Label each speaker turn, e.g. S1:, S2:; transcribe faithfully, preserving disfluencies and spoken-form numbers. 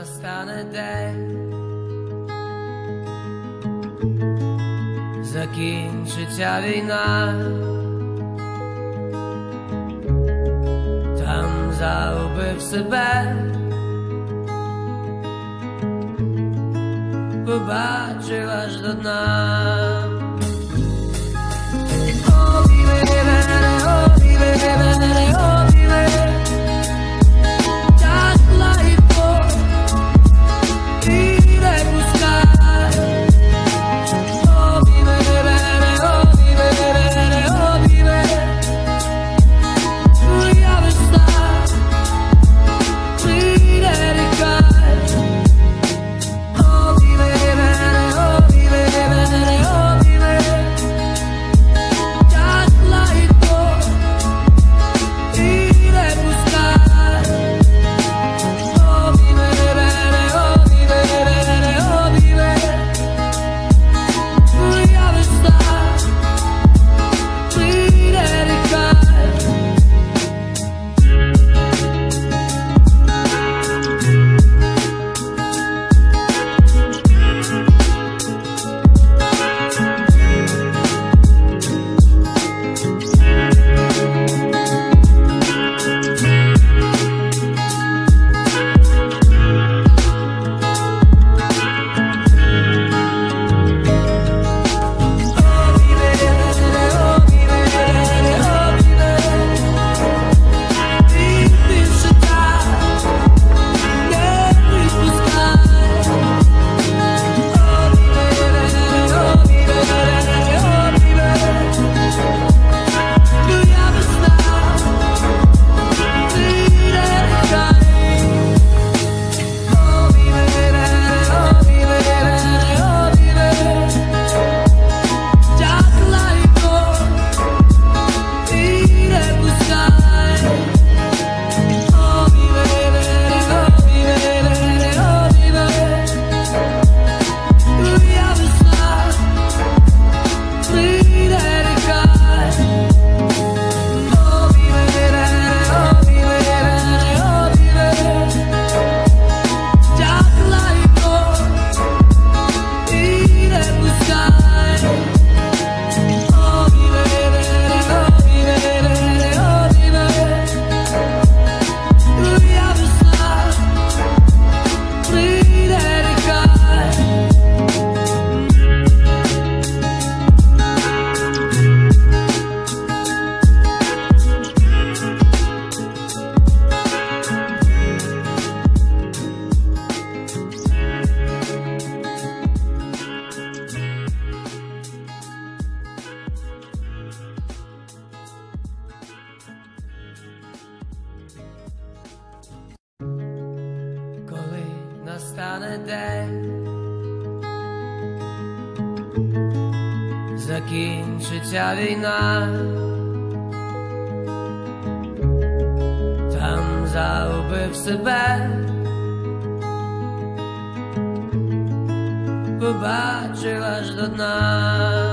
S1: настане день, закінчиться війна, там загубив себе, побачив аж до дна. О, віве, о, віве, о, віве, так легко і не пускай. О, віве, о, віве, о, віве, твоя весна прийде рікай. О, віве, о, віве, о, віве, так легко і не пускай. О, віве, о, віве, о, віве, твоя весна прийде рікай. Коли настане день, закінчиться війна, там загубив себе, побачив аж до дна.